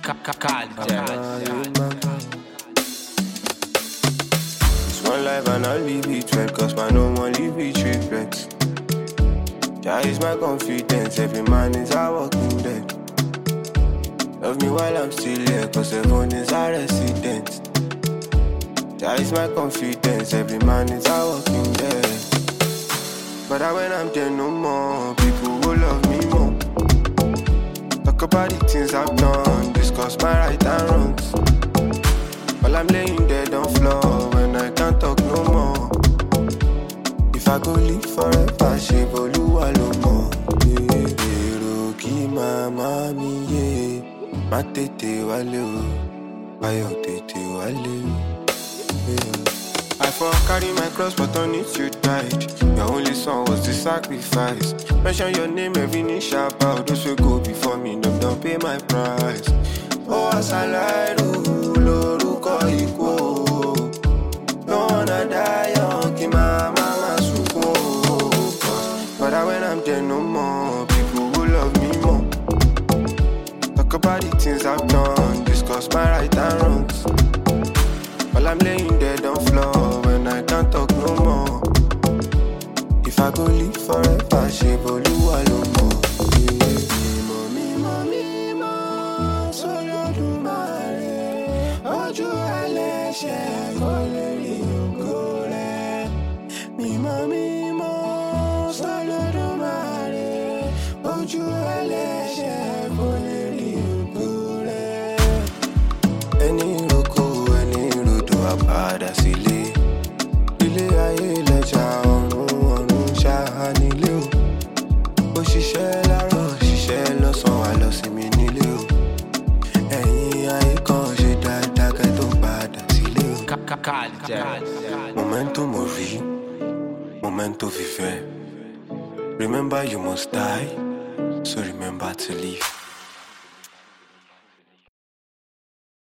It's one life and I'll leave it well, cause man no one leave it regrets. Jah is my confidence, every man is a walking dead. Love me while I'm still here, cause everyone is a resident. Jah is my confidence, every man is a walking dead. But when I'm there no more, people will love me more. Talk about the things I've done, discuss my right and wrongs. While I'm laying dead on floor, when I can't talk no more. If I go live forever, shave Oluwa lo mo. Eroki mama mi ye, ma tete wale o, ayo tete wale o. I for carry my cross, but on it you died. Your only son was the sacrifice. Mention your name, every knee shall bow. Those who go before me, them don't pay my price. Oh, as I lie, loruko iko. Don't wanna die young, ki my mama suko. But when I'm there no more, people will love me more. Talk about the things I've done, discuss my right and wrongs. While I'm laying dead on floor, when I can't talk no more. If I go live forever, shave Oluwa lo mo. Mimo, solo dumare. Ojú ẹlẹ́ṣẹ̀ kò lè rí ògo rẹ̀. Mimo, solo dumare. Ojú ẹlẹ́ṣẹ̀ kò lè rí ògo rẹ̀. Ẹni roko, ẹni rodo, àpàdà sílé. Ilé ayé lẹ́jà ọ̀run ṣáá nílé o. Ó ṣiṣẹ́ láàárọ̀, ṣiṣẹ́ lọ́sàn-án, wá lọ sí mi nílé o. Ẹ̀yin ayé kan ṣe dáadáa kẹ́ tó padà sílé o. Momento mori, momento viver. Remember you must die, so remember to live.